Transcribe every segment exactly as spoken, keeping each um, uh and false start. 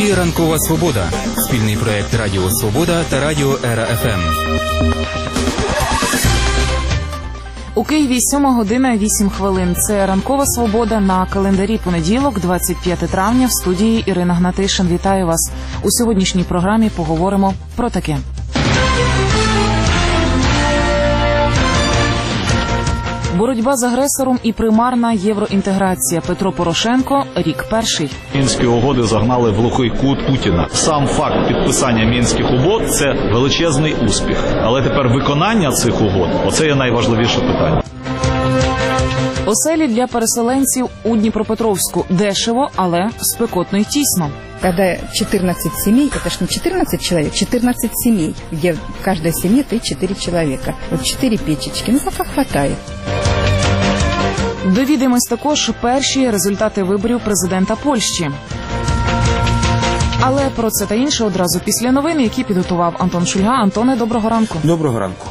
ефірі «Ранкова Свобода» – спільний проєкт Радіо Свобода та Радіо Ера Еф Ем. У Києві сьома година вісім хвилин. Це «Ранкова Свобода» на календарі понеділок, двадцять п'яте травня. В студії Ірина Гнатишин. Вітаю вас. У сьогоднішній програмі поговоримо про таке. Боротьба з агресором і примарна євроінтеграція. Петро Порошенко – рік перший. Мінські угоди загнали в глухий кут Путіна. Сам факт підписання Мінських угод – це величезний успіх. Але тепер виконання цих угод – оце є найважливіше питання. Оселі для переселенців у Дніпропетровську. Дешево, але спекотно й тісно. Когда четырнадцать семей, это ж не четырнадцать человек, четырнадцать семей, где в каждой семье три-четыре человека. Вот четыре печечки, ну пока хватает. Довідаємось також перші результати виборів президента Польщі. Але про це та інше одразу після новин, які підготував Антон Шульга. Антоне, доброго ранку. Доброго ранку.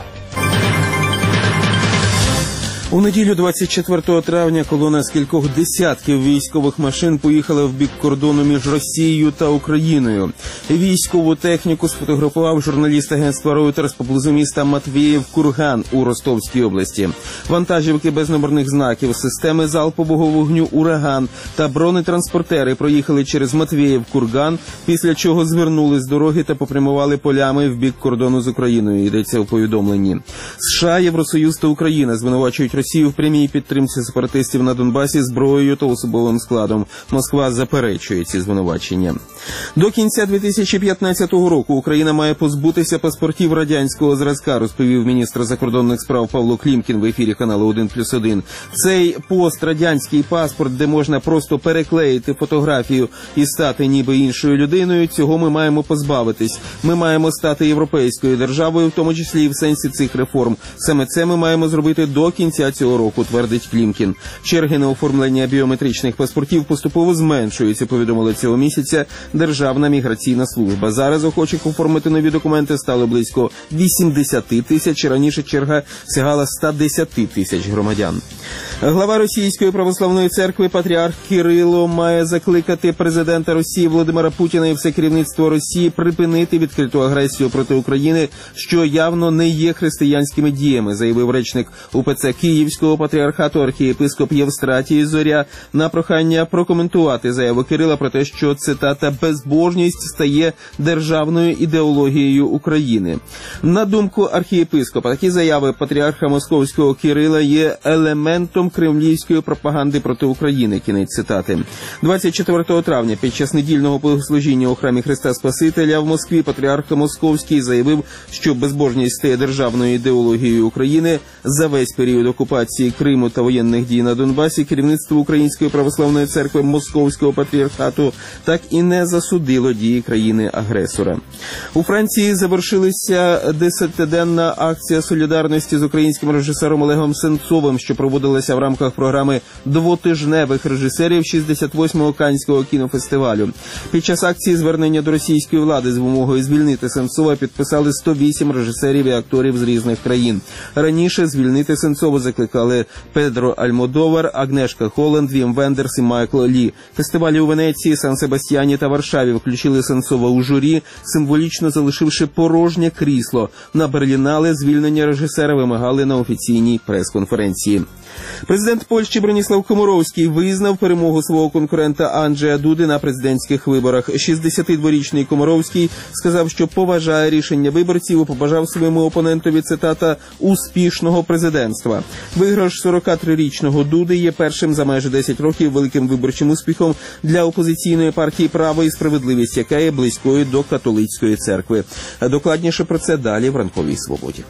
У неділю двадцять четвертого травня колона з кількох десятків військових машин поїхала в бік кордону між Росією та Україною. Військову техніку сфотографував журналіст агентства Reuters поблизу міста Матвіїв-Курган у Ростовській області. Вантажівки без номерних знаків, системи залпового вогню «Ураган» та бронетранспортери проїхали через Матвіїв-Курган, після чого звернули з дороги та попрямували полями в бік кордону з Україною, йдеться у повідомленні. США, Євросоюз та Україна звинувачують Росію в прямій підтримці сепаратистів на Донбасі зброєю та особовим складом. Москва заперечує ці звинувачення. До кінця дві тисячі п'ятнадцятого року Україна має позбутися паспортів радянського зразка, розповів міністр закордонних справ Павло Клімкін в ефірі каналу один плюс один. Цей пострадянський паспорт, де можна просто переклеїти фотографію і стати ніби іншою людиною, цього ми маємо позбавитись. Ми маємо стати європейською державою, в тому числі і в сенсі цих реформ. Саме це ми маємо зробити до кінця цього року, твердить Клімкін. Черги на оформлення біометричних паспортів поступово зменшуються, повідомила цього місяця Державна міграційна служба. Зараз охочих оформити нові документи стало близько вісімдесят тисяч, раніше черга сягала сто десять тисяч громадян. Глава Російської православної церкви патріарх Кирило має закликати президента Росії Володимира Путіна і все керівництво Росії припинити відкриту агресію проти України, що явно не є християнськими діями, заявив речник УПЦ Київського патріархату архієпископ Євстратій Зоря на прохання прокоментувати заяву Кирила про те, що, цитата, «безбожність стає державною ідеологією України». На думку архієпископа, такі заяви патріарха Московського Кирила є елементом кремлівської пропаганди проти України. Кінець цитати. двадцять четвертого травня під час недільного богослужіння у храмі Христа Спасителя в Москві патріарх Московський заявив, що безбожність стає державною ідеологією України. За весь період окупації Криму та воєнних дій на Донбасі керівництво Української православної церкви Московського патріархату так і не засудило дії країни-агресора. У Франції завершилася десятиденна акція солідарності з українським режисером Олегом Сенцовим, що проводилася в рамках програми двотижневих режисерів шістдесят восьмого Каннського кінофестивалю. Під час акції звернення до російської влади з вимогою звільнити Сенцова підписали сто вісім режисерів і акторів з різних країн. Раніше звільнити Сенцова закликали Педро Альмодовар, Агнешка Холланд, Вім Вендерс і Майкл Лі. Фестивалі у Венеції, Сан-Себастьяні та Варшаві включили Сенцова у журі, символічно залишивши порожнє крісло. На Берлінале звільнення режисера вимагали на офіційній прес-конференції. Президент Польщі Броніслав Комаровський визнав перемогу свого конкурента Анджея Дуди на президентських виборах. шістдесятидворічний Комаровський сказав, що поважає рішення виборців і побажав своєму опонентові, цитата, «успішного президентства». Виграш сорокатрирічного Дуди є першим за майже десять років великим виборчим успіхом для опозиційної партії «Право і справедливість», яка є близькою до католицької церкви. Докладніше про це далі в «Ранковій Свободі».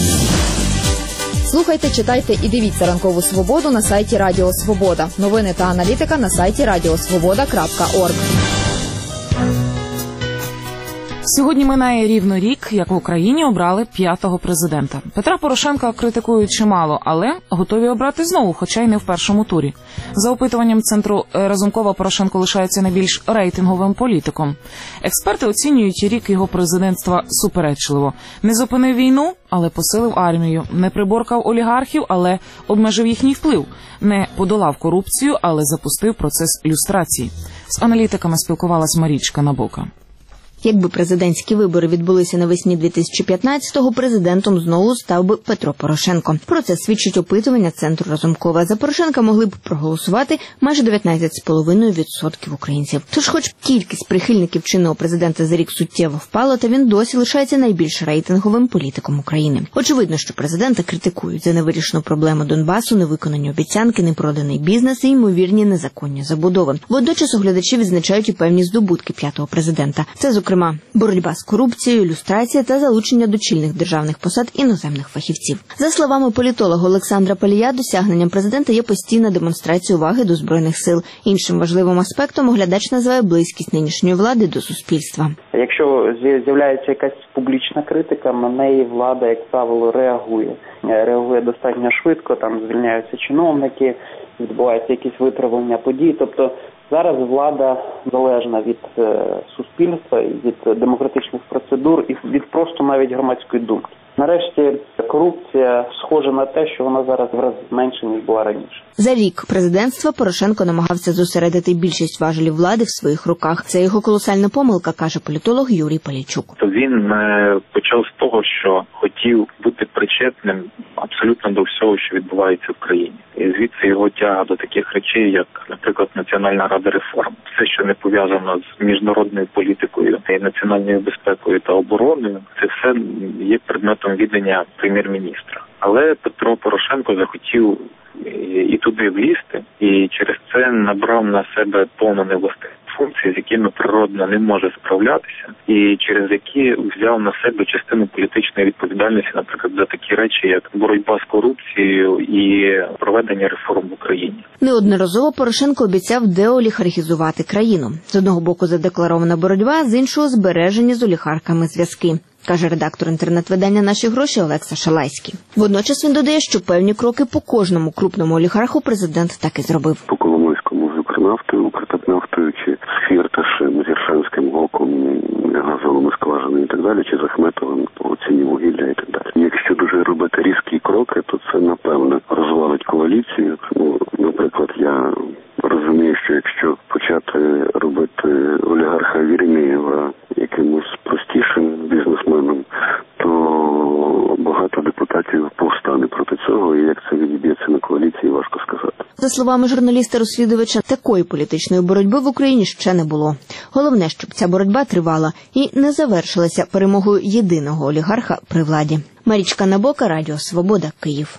Слухайте, читайте і дивіться «Ранкову Свободу» на сайті Радіо Свобода. Новини та аналітика на сайті радіосвобода крапка орг. Сьогодні минає рівно рік, як в Україні обрали п'ятого президента. Петра Порошенка критикують чимало, але готові обрати знову, хоча й не в першому турі. За опитуванням центру Разумкова, Порошенко лишається найбільш рейтинговим політиком. Експерти оцінюють рік його президентства суперечливо. Не зупинив війну, але посилив армію. Не приборкав олігархів, але обмежив їхній вплив. Не подолав корупцію, але запустив процес люстрації. З аналітиками спілкувалась Марічка Набока. Якби президентські вибори відбулися навесні дві тисячі п'ятнадцятого, президентом знову став би Петро Порошенко. Про це свідчить опитування Центру Разумкова. За Порошенка могли б проголосувати майже дев'ятнадцять цілих п'ять десятих відсотка українців. Тож хоч кількість прихильників чинного президента за рік суттєво впала, та він досі лишається найбільш рейтинговим політиком України. Очевидно, що президента критикують за невирішену проблему Донбасу, невиконані обіцянки, непроданий бізнес і ймовірні незаконні забудови. Водночас оглядачі відзначають і певні здобутки п'ятого президента. Це, зокрема, Зокрема, боротьба з корупцією, люстрація та залучення до чільних державних посад іноземних фахівців. За словами політолога Олександра Палія, досягненням президента є постійна демонстрація уваги до Збройних сил. Іншим важливим аспектом оглядач називає близькість нинішньої влади до суспільства. Якщо з'являється якась публічна критика, на неї влада, як правило, реагує. Реагує достатньо швидко, там звільняються чиновники, відбуваються якісь виправлення подій. Тобто зараз влада залежна від е, суспільства, від демократичних процедур і від просто навіть громадської думки. Нарешті корупція схожа на те, що вона зараз в рази менше, ніж була раніше. За рік президентства Порошенко намагався зосередити більшість важелів влади в своїх руках. Це його колосальна помилка, каже політолог Юрій Полійчук. Він почав з того, що хотів бути причетним абсолютно до всього, що відбувається в країні. І звідси його тяга до таких речей, як, наприклад, Національна рада реформ. Все, що не пов'язано з міжнародною політикою, і національною безпекою та обороною, це все є предметом відання прем'єр-міністра. Але Петро Порошенко захотів і туди влізти, і через це набрав на себе повну невластиву функції, з якими природно не може справлятися, і через які взяв на себе частину політичної відповідальності, наприклад, за такі речі, як боротьба з корупцією і проведення реформ в Україні. Неодноразово Порошенко обіцяв деолігархізувати країну. З одного боку задекларована боротьба, з іншого збережені з олігархами зв'язки, каже редактор інтернет-видання «Наші гроші» Олекса Шалайський. Водночас він додає, що певні кроки по кожному крупному олігарху президент так і зробив. По Коломойському з Укрнафтою, Укртатнафтою, чи з Фірташем, з Іршанським Гоком, газовими скважинами і так далі, чи з Ахметовим по ціні вугілля і так далі. Якщо дуже робити різкі кроки, то це, напевно, розвалить коаліцію. Ну, наприклад, я розумію, що якщо почати робити олігарха Вірімєєва якимось простішим бізнесменом, то багато депутатів повстане проти цього, і як це відіб'ється на коаліції, важко сказати. За словами журналіста-розслідувача, такої політичної боротьби в Україні ще не було. Головне, щоб ця боротьба тривала і не завершилася перемогою єдиного олігарха при владі. Марічка Набока, Радіо Свобода, Київ.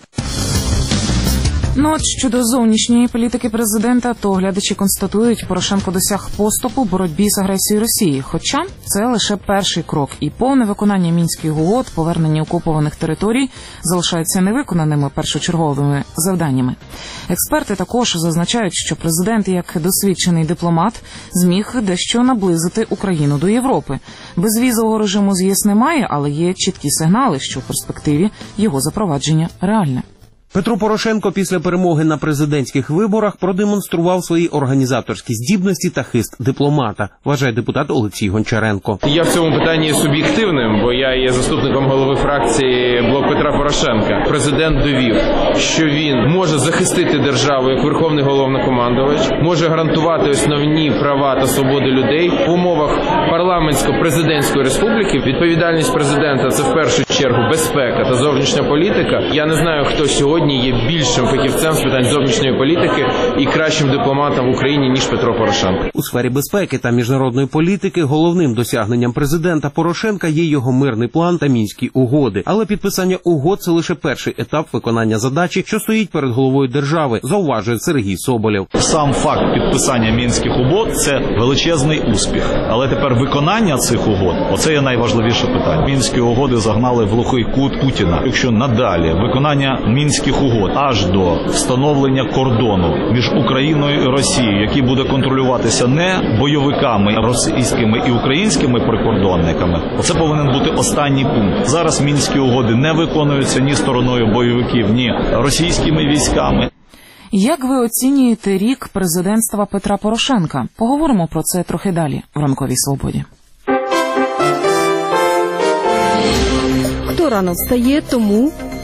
Ну от щодо зовнішньої політики президента, то глядачі констатують, Порошенко досяг поступу в боротьбі з агресією Росії. Хоча це лише перший крок, і повне виконання Мінських угод, повернення окупованих територій залишаються невиконаними першочерговими завданнями. Експерти також зазначають, що президент, як досвідчений дипломат, зміг дещо наблизити Україну до Європи. Безвізового режиму з ЄС немає, але є чіткі сигнали, що в перспективі його запровадження реальне. Петро Порошенко після перемоги на президентських виборах продемонстрував свої організаторські здібності та хист дипломата, вважає депутат Олексій Гончаренко. Я в цьому питанні є суб'єктивним, бо я є заступником голови фракції «Блок Петра Порошенка». Президент довів, що він може захистити державу як верховний головнокомандувач, може гарантувати основні права та свободи людей в умовах парламентсько-президентської республіки. Відповідальність президента – це в першу чергу безпека та зовнішня політика. Я не знаю, хто сьогодні є більшим фахівцем з питань зовнішньої політики і кращим дипломатом в Україні, ніж Петро Порошенко. У сфері безпеки та міжнародної політики головним досягненням президента Порошенка є його мирний план та Мінські угоди. Але підписання угод – це лише перший етап виконання задачі, що стоїть перед головою держави, зауважує Сергій Соболєв. Сам факт підписання Мінських угод – це величезний успіх. Але тепер виконання цих угод – оце є найважливіше питання. Мінські угоди загнали в глухий кут Путіна. Якщо надалі виконання Мінських угод аж до встановлення кордону між Україною і Росією, який буде контролюватися не бойовиками російськими і українськими прикордонниками. Оце повинен бути останній пункт. Зараз Мінські угоди не виконуються ні стороною бойовиків, ні російськими військами. Як ви оцінюєте рік президентства Петра Порошенка? Поговоримо про це трохи далі в «Ранковій свободі». Хто рано встає, тому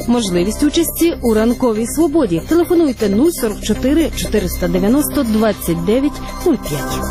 Можливість участі у ранковій свободі. Телефонуйте нуль сорок чотири чотириста дев'яносто двадцять дев'ять нуль п'ять.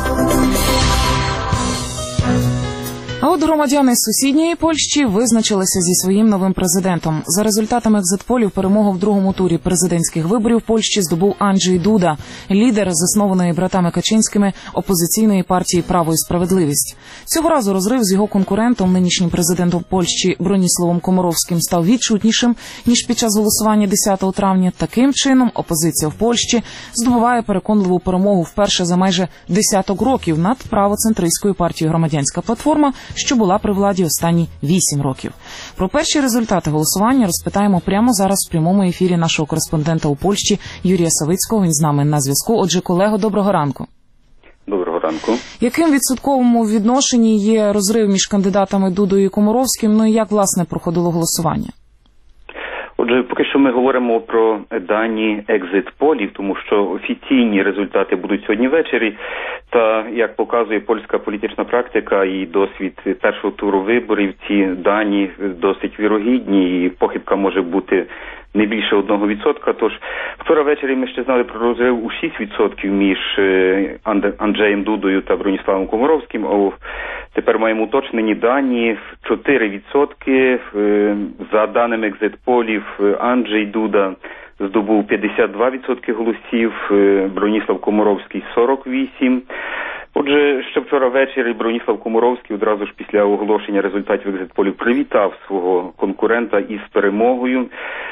А от громадяни сусідньої Польщі визначилися зі своїм новим президентом. За результатами екзитполів перемогу в другому турі президентських виборів в Польщі здобув Анджей Дуда, лідер заснованої братами Качинськими опозиційної партії «Право і справедливість». Цього разу розрив з його конкурентом, нинішнім президентом Польщі Броніславом Комаровським, став відчутнішим, ніж під час голосування десятого травня. Таким чином, опозиція в Польщі здобуває переконливу перемогу вперше за майже десяток років над правоцентристською партією «Громадянська платформа», що була при владі останні вісім років. Про перші результати голосування розпитаємо прямо зараз в прямому ефірі нашого кореспондента у Польщі Юрія Савицького. Він з нами на зв'язку. Отже, колего, доброго ранку. Доброго ранку. Яким відсотковому відношенні є розрив між кандидатами Дудою і Комаровським? Ну і як, власне, проходило голосування? Отже, поки що ми говоримо про дані екзит-полів, тому що офіційні результати будуть сьогодні ввечері. Та, як показує польська політична практика і досвід першого туру виборів, ці дані досить вірогідні і похибка може бути не більше одного відсотка. Тож, вчора ввечері ми ще знали про розрив у шість відсотків між Анджеєм Дудою та Броніславом Комаровським, а тепер маємо уточнені дані – чотири відсотки. За даними екзит-полів, Анджей Дуда здобув п'ятдесят два відсотки голосів, Броніслав Комаровський – сорок вісім. Отже, ще вчора ввечері Броніслав Комаровський одразу ж після оголошення результатів екзит-полів привітав свого конкурента із перемогою.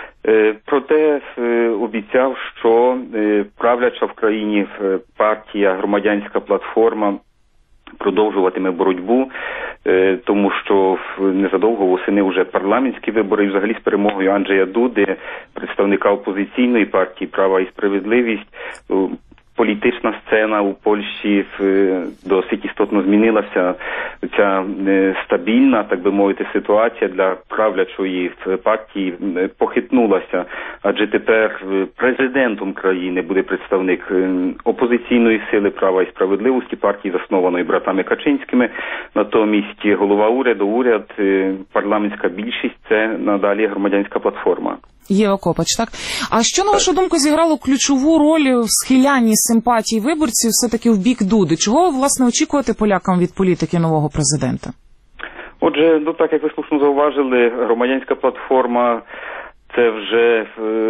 Проте обіцяв, що правляча в країні партія «Громадянська платформа» продовжуватиме боротьбу, тому що незадовго восени вже парламентські вибори, і взагалі з перемогою Анджея Дуди, представника опозиційної партії «Право і справедливість», політична сцена у Польщі досить істотно змінилася. Ця стабільна, так би мовити, ситуація для правлячої партії похитнулася, адже тепер президентом країни буде представник опозиційної сили «Права і справедливості», партії, заснованої братами Качинськими. Натомість голова уряду, уряд, парламентська більшість – це надалі «Громадянська платформа». Єва Копач, так? А що, на вашу думку, зіграло ключову роль в схилянні симпатій виборців все-таки в бік Дуди? Чого, власне, очікувати полякам від політики нового президента? Отже, ну так, як ви слушно зауважили, «Громадянська платформа» – це вже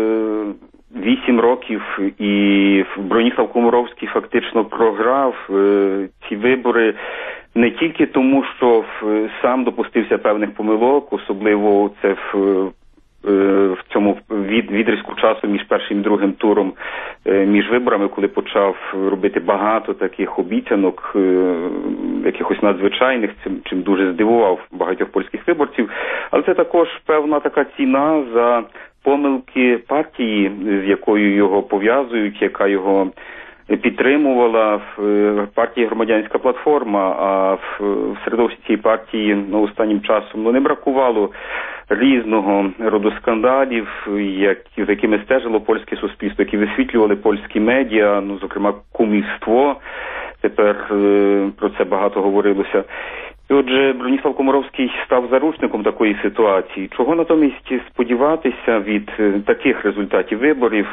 вісім років, і Броніслав Комаровський фактично програв ці вибори не тільки тому, що сам допустився певних помилок, особливо це в в цьому від, відрізку часу між першим і другим туром, між виборами, коли почав робити багато таких обіцянок, якихось надзвичайних, цим, чим дуже здивував багатьох польських виборців. Але це також певна така ціна за помилки партії, з якою його пов'язують, яка його підтримувала в партії «Громадянська платформа», а в середовищі цієї партії ну, останнім часом ну, не бракувало різного роду скандалів, які, з якими стежило польське суспільство, які висвітлювали польські медіа, ну, зокрема, кумівство. Тепер е, про це багато говорилося. І отже, Броніслав Комаровський став заручником такої ситуації. Чого натомість сподіватися від е, таких результатів виборів,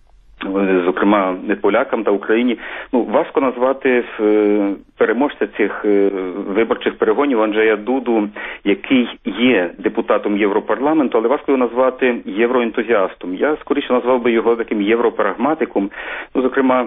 зокрема не полякам та Україні? Ну, важко назвати переможця цих виборчих перегонів Анджея Дуду, який є депутатом Європарламенту, але важко його назвати євроентузіастом. Я скоріше назвав би його таким європрагматиком. Ну, зокрема,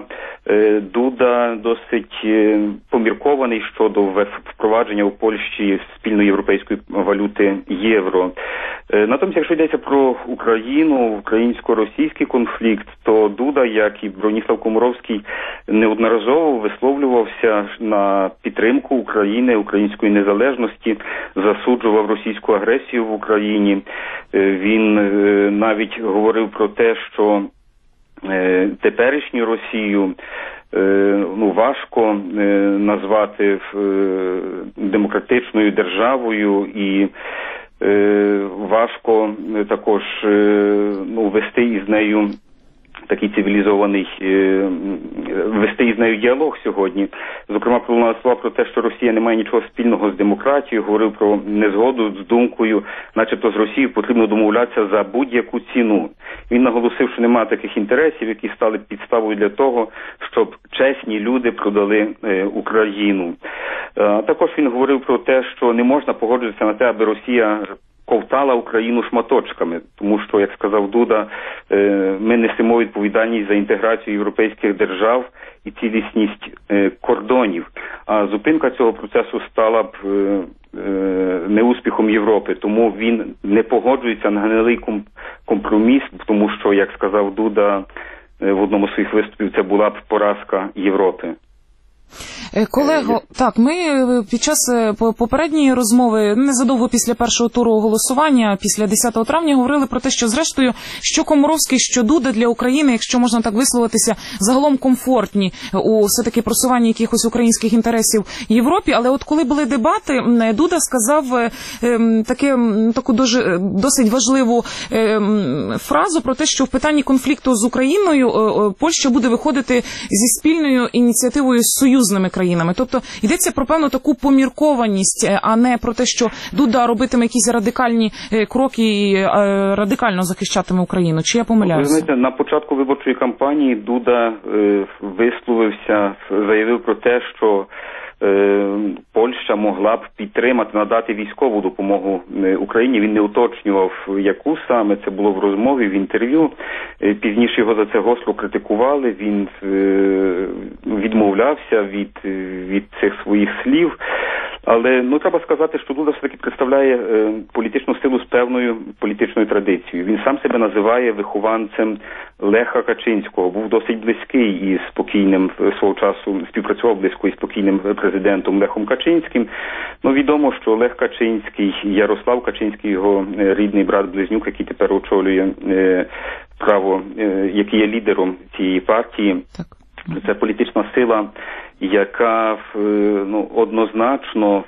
Дуда досить поміркований щодо впровадження у Польщі спільної європейської валюти євро. Натомість, якщо йдеться про Україну, українсько-російський конфлікт, то Дуда, як і Броніслав Комаровський, неодноразово висловлювався на підтримку України, української незалежності, засуджував російську агресію в Україні. Він навіть говорив про те, що теперішню Росію ну, важко назвати демократичною державою і важко також ну, вести із нею такий цивілізований, вести із нею діалог сьогодні. Зокрема, пролунали слова про те, що Росія не має нічого спільного з демократією, говорив про незгоду з думкою, начебто з Росією потрібно домовлятися за будь-яку ціну. Він наголосив, що немає таких інтересів, які стали підставою для того, щоб чесні люди продали Україну. Також він говорив про те, що не можна погоджуватися на те, аби Росія ковтала Україну шматочками, тому що, як сказав Дуда, ми несемо відповідальність за інтеграцію європейських держав і цілісність кордонів. А зупинка цього процесу стала б неуспіхом Європи, тому він не погоджується на гнилий компроміс, тому що, як сказав Дуда в одному з своїх виступів, це була б поразка Європи. Колего, так, ми під час попередньої розмови, незадовго після першого туру голосування, після десятого травня, говорили про те, що зрештою, що Комаровський, що Дуда для України, якщо можна так висловитися, загалом комфортні у все-таки просуванні якихось українських інтересів в Європі. Але от коли були дебати, Дуда сказав таке, таку дуже, досить важливу фразу про те, що в питанні конфлікту з Україною Польща буде виходити зі спільною ініціативою з союзними країнами. Тобто йдеться про певну таку поміркованість, а не про те, що Дуда робитиме якісь радикальні кроки і радикально захищатиме Україну. Чи я помиляюся? Ви знаєте, на початку виборчої кампанії Дуда е, висловився, заявив про те, що е, Польща могла б підтримати, надати військову допомогу Україні. Він не уточнював, яку саме, це було в розмові, в інтерв'ю. Е, пізніше його за це гостро критикували, він е, відмовлявся від, від цих своїх слів. Але, ну, треба сказати, що Дуда все-таки представляє е, політичну силу з певною політичною традицією. Він сам себе називає вихованцем Леха Качинського. Був досить близький із спокійним, свого часу співпрацював близько із спокійним президентом Лехом Качинським. Ну, відомо, що Лех Качинський, Ярослав Качинський, його рідний брат-близнюк, який тепер очолює е, право, е, який є лідером цієї партії. Так. Це політична сила, яка ну, однозначно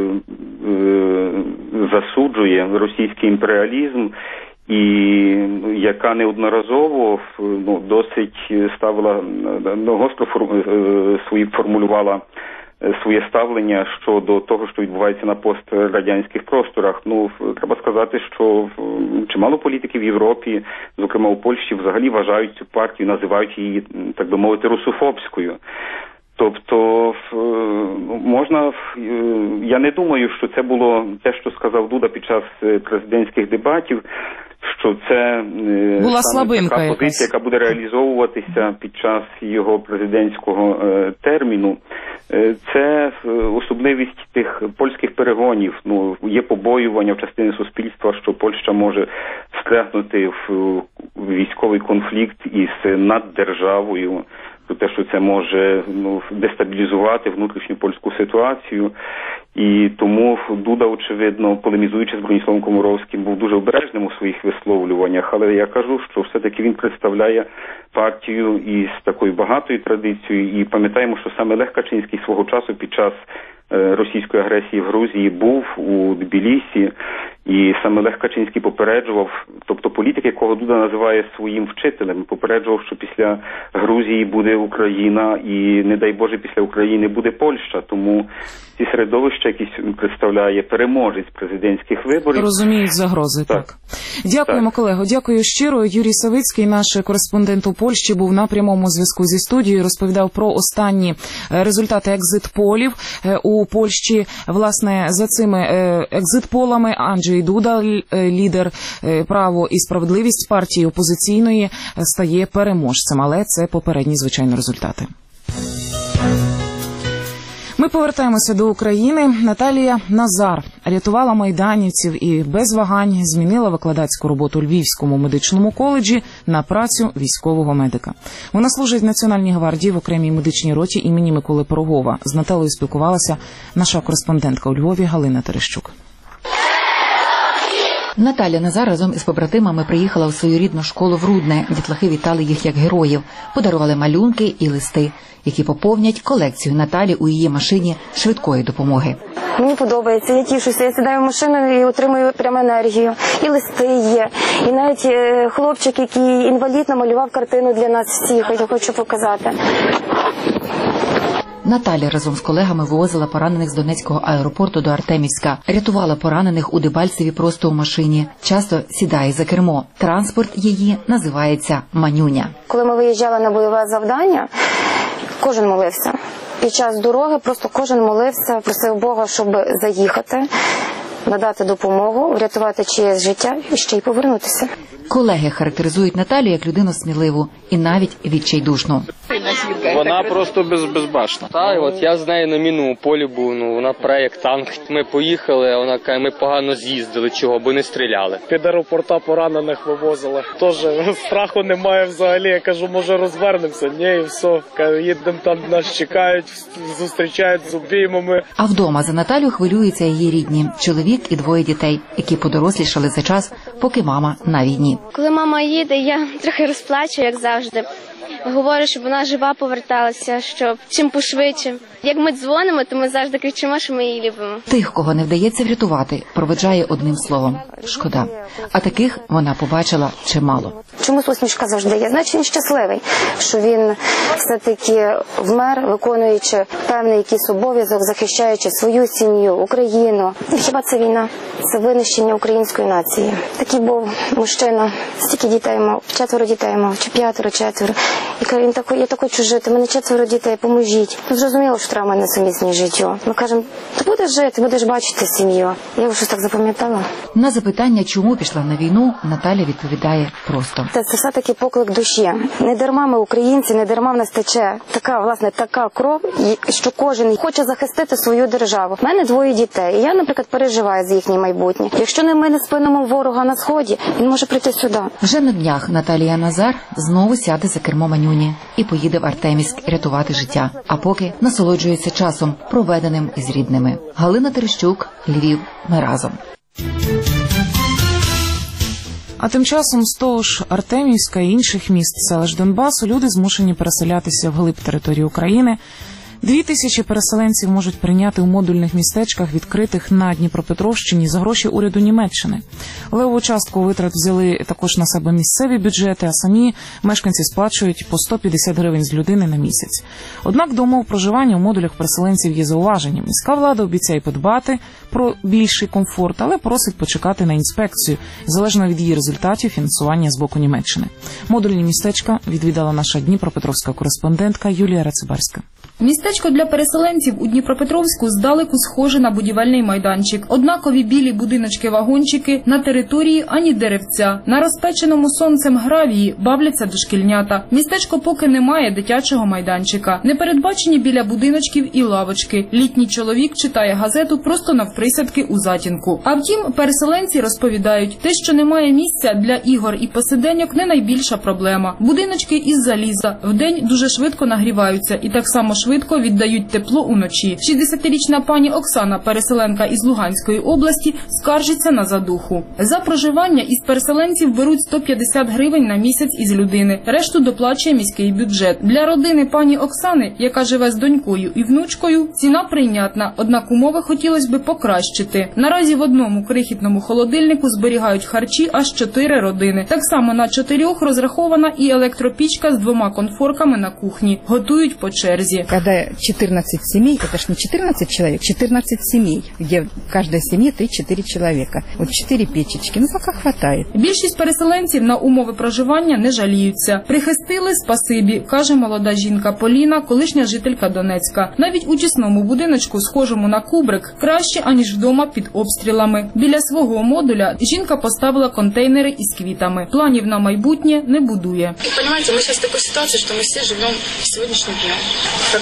засуджує російський імперіалізм і яка неодноразово ну, досить ставила, ну, гостро свої формулювала своє ставлення щодо того, що відбувається на пострадянських просторах. Ну, треба сказати, що чимало політиків в Європі, зокрема у Польщі, взагалі вважають цю партію, називають її, так би мовити, русофобською. Тобто, можна, я не думаю, що це було те, що сказав Дуда під час президентських дебатів, що це була слабинка така позиція, яка буде реалізовуватися під час його президентського е, терміну. Е, це особливість тих польських перегонів. Ну, є побоювання в частині суспільства, що Польща може встрягнути в, в військовий конфлікт із наддержавою, про те, що це може ну, дестабілізувати внутрішню польську ситуацію. І тому Дуда, очевидно, полемізуючи з Броніславом Комаровським, був дуже обережним у своїх висловлюваннях. Але я кажу, що все-таки він представляє партію із такою багатою традицією. І пам'ятаємо, що саме Лех Качинський свого часу під час російської агресії в Грузії був у Тбілісі. І саме Лех Качинський попереджував, тобто політик, якого Дуда називає своїм вчителем, попереджував, що після Грузії буде Україна і, не дай Боже, після України буде Польща. Тому ці середовища, які представляє переможець президентських виборів, розуміють загрози, так. так. Дякуємо, так. колего. Дякую щиро. Юрій Савицький, наш кореспондент у Польщі, був на прямому зв'язку зі студією, розповідав про останні результати екзит-полів у Польщі. Власне, за цими екзит-полами Анджей Дуда, лідер «Право і справедливість» партії опозиційної, стає переможцем. Але це попередні, звичайно, результати. Ми повертаємося до України. Наталія Назар рятувала майданівців і без вагань змінила викладацьку роботу у Львівському медичному коледжі на працю військового медика. Вона служить в Національній гвардії в окремій медичній роті імені Миколи Пирогова. З Наталею спілкувалася наша кореспондентка у Львові Галина Терещук. Наталя Назар разом із побратимами приїхала у свою рідну школу в Рудне. Дітлахи вітали їх як героїв, подарували малюнки і листи, які поповнять колекцію Наталі у її машині швидкої допомоги. Мені подобається, я тішуся, я сідаю в машину і отримую прямо енергію. І листи є, і навіть хлопчик, який інвалід, намалював картину для нас всіх, я хочу показати. Наталя разом з колегами вивозила поранених з Донецького аеропорту до Артемівська. Рятувала поранених у Дебальцеві просто у машині. Часто сідає за кермо. Транспорт її називається «Манюня». Коли ми виїжджали на бойове завдання, кожен молився. Під час дороги просто кожен молився, просив Бога, щоб заїхати, надати допомогу, врятувати чиєсь життя і ще й повернутися. Колеги характеризують Наталю як людину сміливу і навіть відчайдушну. Вона просто без, безбашна. Так, от я з нею на мінному полі був, ну, вона пре як танк. Ми поїхали, а вона каже, ми погано з'їздили, чого, бо не стріляли. Під аеропорта поранених вивозили. Тож страху немає взагалі. Я кажу, може розвернемося? Ні, і все. Їдемо там, нас чекають, зустрічають з обіймами. А вдома за Наталю хвилюються її рідні. Чоловік і двоє дітей, які подорослішали за час, поки мама на війні. Коли мама їде, я трохи розплачу, як завжди. Говорю, щоб вона жива поверталася, щоб чим пошвидше. Як ми дзвонимо, то ми завжди кричимо, що ми її любимо. Тих, кого не вдається врятувати, проведжає одним словом – шкода. А таких вона побачила чимало. Чомусь усмішка завжди є. Значить, він щасливий, що він все-таки вмер, виконуючи певний якийсь обов'язок, захищаючи свою сім'ю, Україну. І хіба це війна? Це винищення української нації. Такий був мужчина, стільки дітей мав, четверо дітей мав, чи п'ятеро, четверо. І каже, він такий, я так хочу жити, в мене четверо дітей, поможіть. Ну, зрозуміло, що треба в мене сумісні життю. Ми кажемо, ти будеш жити, будеш бачити сім'ю. Я його щось так запам'ятала. На запитання, чому пішла на війну, Наталя відповідає просто. Це, це все-таки поклик душі. Не дарма ми українці, не дарма в нас тече така, власне, така кров, що кожен хоче захистити свою державу. У мене двоє дітей, і я, наприклад, переживаю за їхнє майбутнє. Якщо не ми не спинимо ворога на сході, він може прийти сюди. Вже на днях Наталія Назар знову сяде за кермо Манюні і поїде в Артемівськ рятувати життя. А поки насолоджується часом, проведеним із рідними. Галина Терещук, Львів. Ми разом. А тим часом з того ж Артемівська і інших міст селищ Донбасу люди змушені переселятися вглиб території України. Дві тисячі переселенців можуть прийняти у модульних містечках, відкритих на Дніпропетровщині, за гроші уряду Німеччини. Левову частку витрат взяли також на себе місцеві бюджети, а самі мешканці сплачують по сто п'ятдесят гривень з людини на місяць. Однак до умов проживання у модулях переселенців є зауваження. Міська влада обіцяє подбати про більший комфорт, але просить почекати на інспекцію, залежно від її результатів фінансування з боку Німеччини. Модульні містечка відвідала наша дніпропетровська кореспондентка Юлія Рацибарська. Містечко для переселенців у Дніпропетровську здалеку схоже на будівельний майданчик. Однакові білі будиночки-вагончики, на території ані деревця. На розпеченому сонцем гравії бавляться дошкільнята. Містечко поки не має дитячого майданчика. Не передбачені біля будиночків і лавочки. Літній чоловік читає газету просто навприсядки у затінку. А втім, переселенці розповідають, те, що немає місця для ігор і посиденьок, не найбільша проблема. Будиночки із заліза вдень дуже швидко нагріваються і так само швидко віддають тепло уночі. шістдесятирічна пані Оксана, переселенка із Луганської області, скаржиться на задуху. За проживання із переселенців беруть сто п'ятдесят гривень на місяць із людини. Решту доплачує міський бюджет. Для родини пані Оксани, яка живе з донькою і внучкою, ціна прийнятна, однак умови хотілося б покращити. Наразі в одному крихітному холодильнику зберігають харчі аж чотири родини. Так само на чотирьох розрахована і електропічка з двома конфорками на кухні. Готують по черзі. Когда четырнадцать семей, это ж не четырнадцать человек, четырнадцать семей, где в каждой семье три-четыре человека. Вот четыре печечки, ну пока хватает. Більшість переселенців на умови проживання не жаліються. Прихистили спасибі, каже молода жінка Поліна, колишня жителька Донецька. Навіть у тісному будиночку, схожому на кубрик, краще, аніж вдома під обстрілами. Біля свого модуля жінка поставила контейнери із квітами. Планів на майбутнє не будує. Понимаете, мы сейчас в такой ситуации, что мы все живем сегодняшним днем. Как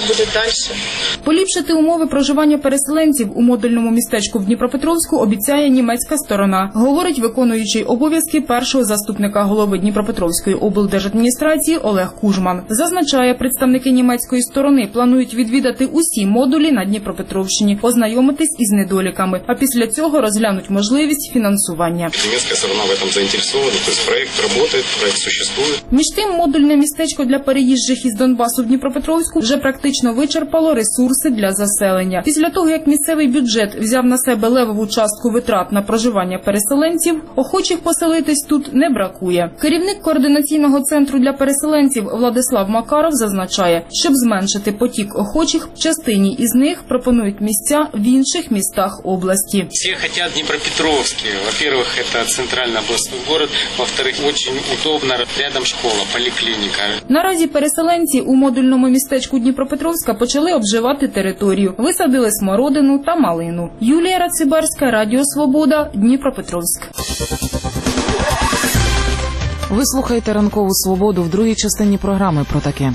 буде далі. Поліпшити умови проживання переселенців у модульному містечку в Дніпропетровську обіцяє німецька сторона, говорить виконуючий обов'язки першого заступника голови Дніпропетровської облдержадміністрації Олег Кужман. Зазначає, представники німецької сторони планують відвідати усі модулі на Дніпропетровщині, ознайомитись із недоліками, а після цього розглянуть можливість фінансування. Німецька сторона в цьому заінтересована, тобто проект працює, проект существує. Між тим, модульне містечко для переїжджих із Донбасу в Дніпропетровську вже практично вичерпало ресурси для заселення. Після того, як місцевий бюджет взяв на себе левову частку витрат на проживання переселенців, охочих поселитись тут не бракує. Керівник координаційного центру для переселенців Владислав Макаров зазначає, щоб зменшити потік охочих, частині із них пропонують місця в інших містах області. Всі хочуть Дніпропетровський. Во-первых, це центральний обласний город. Во-вторых, дуже удобно. Рядом школа, поліклініка. Наразі переселенці у модульному містечку Дніпропетровська почали обживати територію. Висадили смородину та малину. Юлія Рацибарська, Радіо Свобода, Дніпропетровськ. Ви слухаєте «Ранкову свободу» в другій частині програми про таке.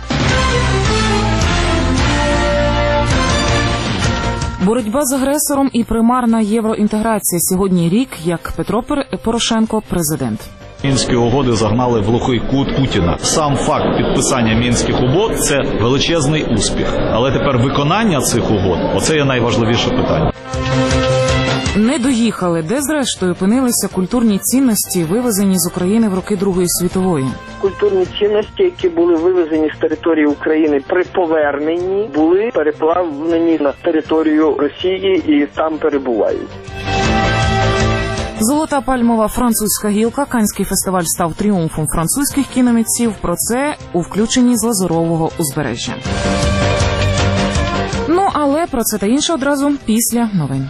Боротьба з агресором і примарна євроінтеграція. Сьогодні рік, як Петро Порошенко – президент. Мінські угоди загнали в глухий кут Путіна. Сам факт підписання Мінських угод – це величезний успіх. Але тепер виконання цих угод – оце є найважливіше питання. Не доїхали. Де, зрештою, опинилися культурні цінності, вивезені з України в роки Другої світової? Культурні цінності, які були вивезені з території України при поверненні, були переплавлені на територію Росії і там перебувають. Золота пальмова французька гілка. Каннський фестиваль став тріумфом французьких кіномитців. Про це у включенні з Лазурового узбережжя. Ну, але про це та інше одразу після новин.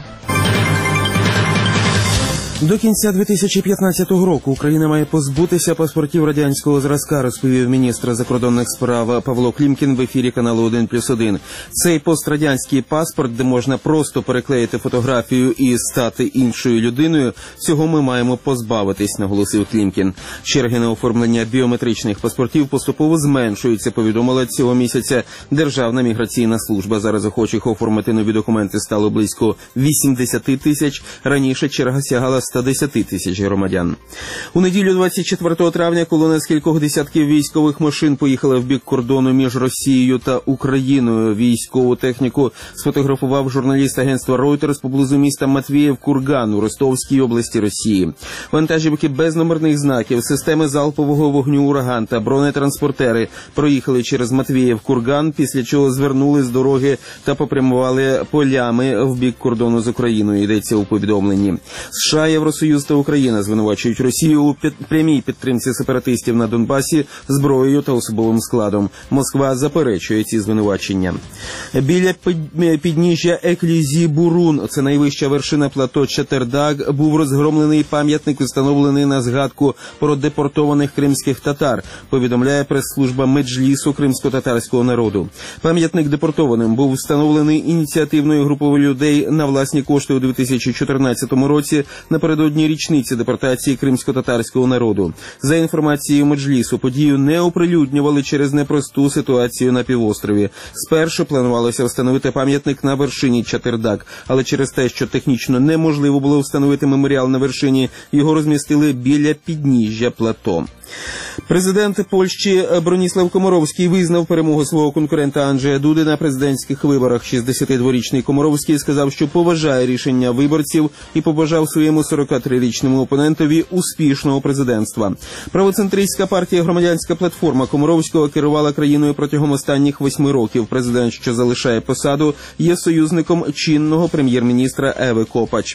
До кінця дві тисячі п'ятнадцятого року Україна має позбутися паспортів радянського зразка, розповів міністр закордонних справ Павло Клімкін в ефірі каналу один плюс один. Цей пострадянський паспорт, де можна просто переклеїти фотографію і стати іншою людиною, цього ми маємо позбавитись, наголосив Клімкін. Черги на оформлення біометричних паспортів поступово зменшуються, повідомила цього місяця Державна міграційна служба. Зараз охочих оформити нові документи стало близько вісімдесят тисяч. Раніше черга сягала ста десяти тисяч громадян. У неділю двадцять четвертого травня колона з кількох десятків військових машин поїхала в бік кордону між Росією та Україною. Військову техніку сфотографував журналіст агентства Reuters поблизу міста Матвіїв-Курган у Ростовській області Росії. Вантажівки без номерних знаків, системи залпового вогню «Ураган» та бронетранспортери проїхали через Матвіїв-Курган, після чого звернули з дороги та попрямували полями в бік кордону з Україною, йдеться у повідомленні. США, Євросоюз та Україна звинувачують Росію у під... прямій підтримці сепаратистів на Донбасі зброєю та особовим складом. Москва заперечує ці звинувачення. Біля підніжжя Еклізі-Бурун, це найвища вершина плато Чатердаг, був розгромлений пам'ятник, встановлений на згадку про депортованих кримських татар, повідомляє прес-служба Меджлісу кримсько-татарського народу. Пам'ятник депортованим був встановлений ініціативною групою людей на власні кошти у дві тисячі чотирнадцятому році напередодні річниці депортації кримсько-татарського народу. За інформацією Меджлісу, подію не оприлюднювали через непросту ситуацію на півострові. Спершу планувалося встановити пам'ятник на вершині Чатердаг, але через те, що технічно неможливо було встановити меморіал на вершині, його розмістили біля підніжжя плато. Президент Польщі Броніслав Комаровський визнав перемогу свого конкурента Анджея Дуди на президентських виборах. шістдесятидворічний Комаровський сказав, що поважає рішення виборців і побажав своєму сорокатрирічному опонентові успішного президентства. Правоцентристська партія «Громадянська платформа» Комаровського керувала країною протягом останніх восьми років. Президент, що залишає посаду, є союзником чинного прем'єр-міністра Еви Копач.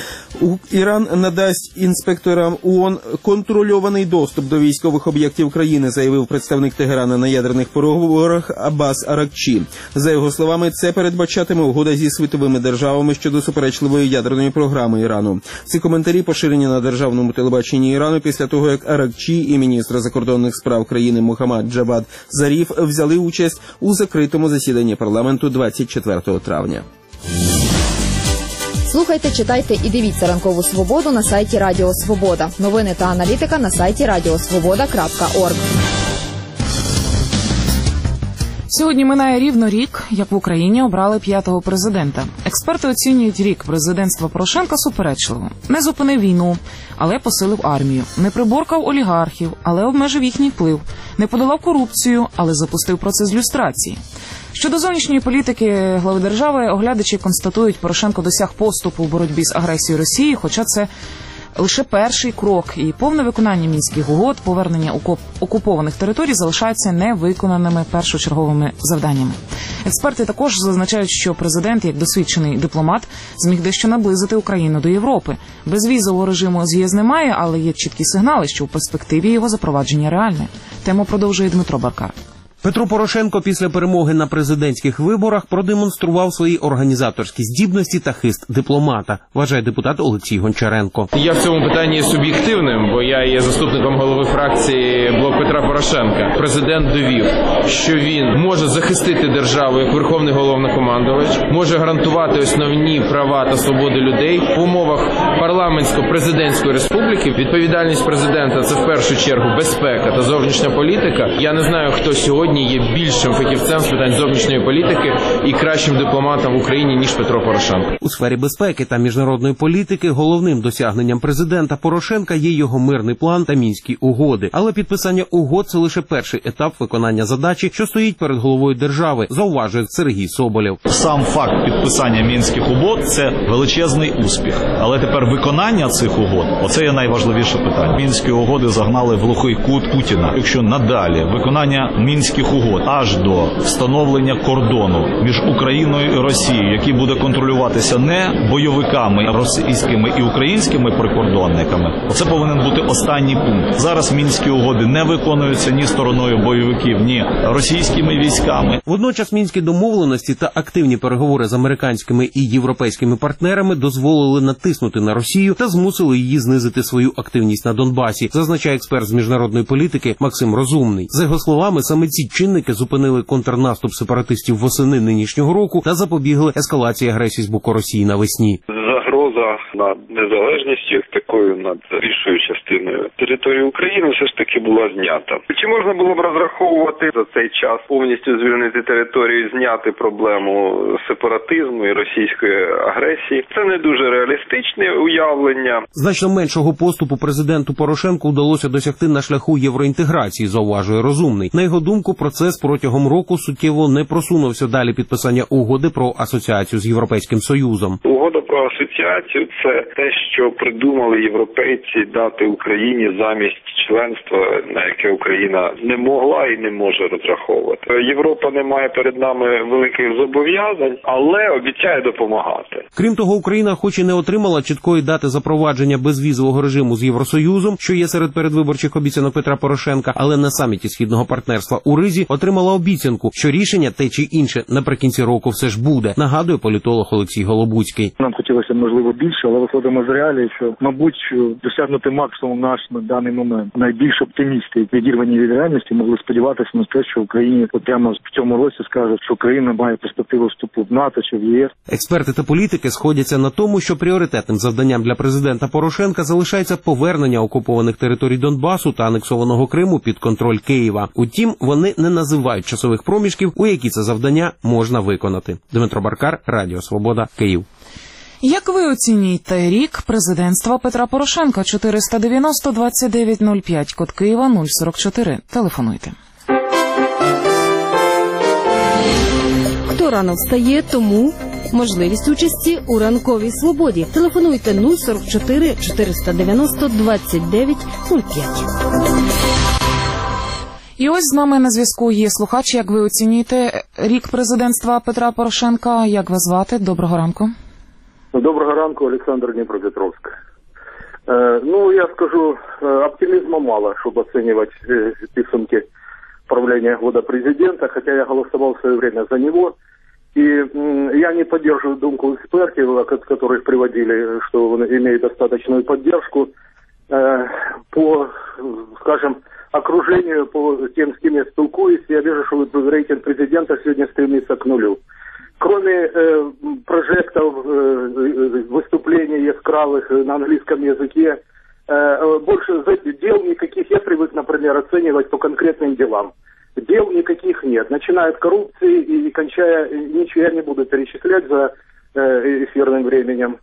Іран надасть інспекторам ООН контрольований доступ до військових об'єктів країни, заявив представник Тегерана на ядерних переговорах Аббас Аракчі. За його словами, це передбачатиме угода зі світовими державами щодо суперечливої ядерної програми Ірану. Ці коментарі поширені на державному телебаченні Ірану після того, як Аракчі і міністр закордонних справ країни Мохаммад Джавад Заріф взяли участь у закритому засіданні парламенту двадцять четвертого травня. Слухайте, читайте і дивіться «Ранкову свободу» на сайті Радіо Свобода. Новини та аналітика на сайті радіосвобода крапка орг. Сьогодні минає рівно рік, як в Україні обрали п'ятого президента. Експерти оцінюють рік президентства Порошенка суперечливо. Не зупинив війну, але посилив армію. Не приборкав олігархів, але обмежив їхній вплив. Не подолав корупцію, але запустив процес люстрації. Щодо зовнішньої політики глави держави, оглядачі констатують, Порошенко досяг поступу в боротьбі з агресією Росії, хоча це лише перший крок, і повне виконання Мінських угод, повернення окупованих територій залишаються невиконаними першочерговими завданнями. Експерти також зазначають, що президент, як досвідчений дипломат, зміг дещо наблизити Україну до Європи. Безвізового режиму з ЄС немає, але є чіткі сигнали, що у перспективі його запровадження реальне. Тему продовжує Дмитро Баркар. Петро Порошенко після перемоги на президентських виборах продемонстрував свої організаторські здібності та хист дипломата, вважає депутат Олексій Гончаренко. Я в цьому питанні є суб'єктивним, бо я є заступником голови фракції «Блок Петра Порошенка». Президент довів, що він може захистити державу як верховний головнокомандувач, може гарантувати основні права та свободи людей в умовах парламентсько-президентської республіки. Відповідальність президента – це в першу чергу безпека та зовнішня політика. Я не знаю, хто сьогодні є більшим фахівцем з питань зовнішньої політики і кращим дипломатом в Україні, ніж Петро Порошенко. У сфері безпеки та міжнародної політики головним досягненням президента Порошенка є його мирний план та Мінські угоди. Але підписання угод – це лише перший етап виконання задачі, що стоїть перед головою держави, зауважує Сергій Соболєв. Сам факт підписання Мінських угод – це величезний успіх. Але тепер виконання цих угод – оце є найважливіше питання. Мінські угоди загнали в глухий кут Путіна. Якщо надалі виконання Мінських угод аж до встановлення кордону між Україною і Росією, який буде контролюватися не бойовиками російськими і українськими прикордонниками, оце повинен бути останній пункт. Зараз Мінські угоди не виконуються ні стороною бойовиків, ні російськими військами. Водночас мінські домовленості та активні переговори з американськими і європейськими партнерами дозволили натиснути на Росію та змусили її знизити свою активність на Донбасі, зазначає експерт з міжнародної політики Максим Розумний. За його словами, саме ці чинники зупинили контрнаступ сепаратистів восени нинішнього року та запобігли ескалації агресії з боку Росії навесні. Загроза над незалежністю, як такою над більшою частиною території України все ж таки була знята. Чи можна було б розраховувати за цей час повністю звільнити територію, зняти проблему сепаратизму і російської агресії? Це не дуже реалістичне уявлення. Значно меншого поступу президенту Порошенку вдалося досягти на шляху євроінтеграції, зауважує Розумний. На його думку, процес протягом року суттєво не просунувся далі підписання угоди про асоціацію з Європейським Союзом. Угода про асоціацію – це те, що придумали європейці дати Україні замість членства, на яке Україна не могла і не може розраховувати. Європа не має перед нами великих зобов'язань, але обіцяє допомагати. Крім того, Україна хоч і не отримала чіткої дати запровадження безвізового режиму з Євросоюзом, що є серед передвиборчих обіцянок Петра Порошенка, але на саміті Східного партнерства у Ризі отримала обіцянку, що рішення те чи інше наприкінці року все ж буде, нагадує політолог Олексій Голобуцький. Нам хотілося, можливо, більше, але виходимо з реалії, що, мабуть, досягнути максимум наш на даний момент. Найбільш оптимісти, відірвані від реальності, могли сподіватися на те, що Україні прямо в цьому році скажуть, що Україна має перспективу вступу в НАТО чи в ЄС. Експерти та політики сходяться на тому, що пріоритетним завданням для президента Порошенка залишається повернення окупованих територій Донбасу та анексованого Криму під контроль Києва. Утім, вони не називають часових проміжків, у які це завдання можна виконати. Дмитро Баркар, Радіо Свобода, Київ. Як ви оцінюєте рік президентства Петра Порошенка? чотириста дев'яносто двадцять дев'ять нуль п'ять, код Києва нуль сорок чотири. Телефонуйте. Хто рано встає, тому можливість участі у ранковій свободі. Телефонуйте нуль сорок чотири чотириста дев'яносто двадцять дев'ять нуль п'ять. І ось з нами на зв'язку є слухач. Як ви оцінюєте рік президентства Петра Порошенка? Як вас звати? Доброго ранку. Доброго ранку, Олександр, Дніпропетровськ. Э, ну, я скажу, э, оптимизма мало, чтобы оценивать э, підсумки правления года президента, хотя я голосовал в свое время за него. И э, я не поддерживаю думку экспертов, которых приводили, что он имеет достаточную поддержку э, по, скажем, окружению, по тем, с кем я спілкуюсь. Я вижу, что рейтинг президента сегодня стремится к нулю. Кроме э, прожектов, э, выступлений яскравых на английском языке, э, больше дел никаких я привык, например, оценивать по конкретным делам. дел никаких нет. Начиная от коррупции и кончая, ничего я не буду перечислять за эфирным временем.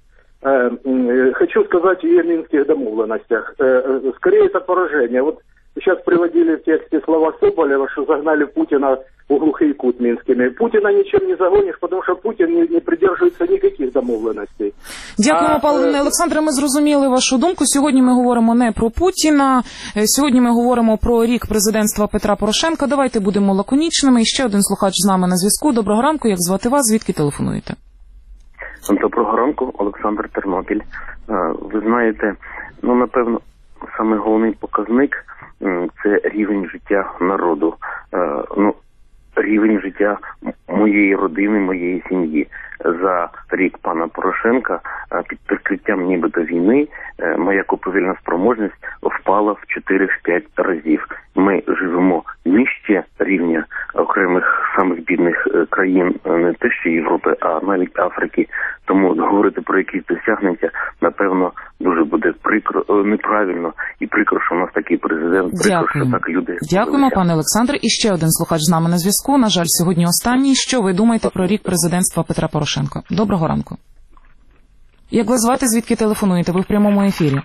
Хочу сказать и о минских домовленностях. Скорее это поражение. Вот сейчас приводили в тексте слова Соболева, что загнали Путина в глухий кут Минскими. Путина ничем не загонишь, потому что Путин не, не придерживается никаких домовленостей. Дякуємо, пане Олександре, ми зрозуміли вашу думку. Сьогодні ми говоримо не про Путіна, сьогодні ми говоримо про рік президентства Петра Порошенка. Давайте будемо лаконічними. І ще один слухач з нами на зв'язку. Доброго ранку, як звати вас, звідки телефонуєте? Доброго ранку, Олександр, Тернопіль. Ви знаєте, ну, напевно, саме головний показник – це рівень життя народу. Ну, рівень життя моєї родини, моєї сім'ї. За рік пана Порошенка під прикриттям нібито війни моя купівельна спроможність впала в чотири-п'ять разів. Ми живемо нижче рівня окремих самих бідних країн, не те що Європи, а навіть Африки. Тому говорити про якісь досягнення, напевно, дуже буде прикро, неправильно і прикро, що у нас такий президент, прикро, що так люди... Дякуємо, пане Олександре. І ще один слухач з нами на зв'язку. На жаль, сьогодні останній. Що ви думаєте про рік президентства Петра Порошенка? Доброго ранку. Як вас звати, звідки телефонуєте? Ви в прямому ефірі.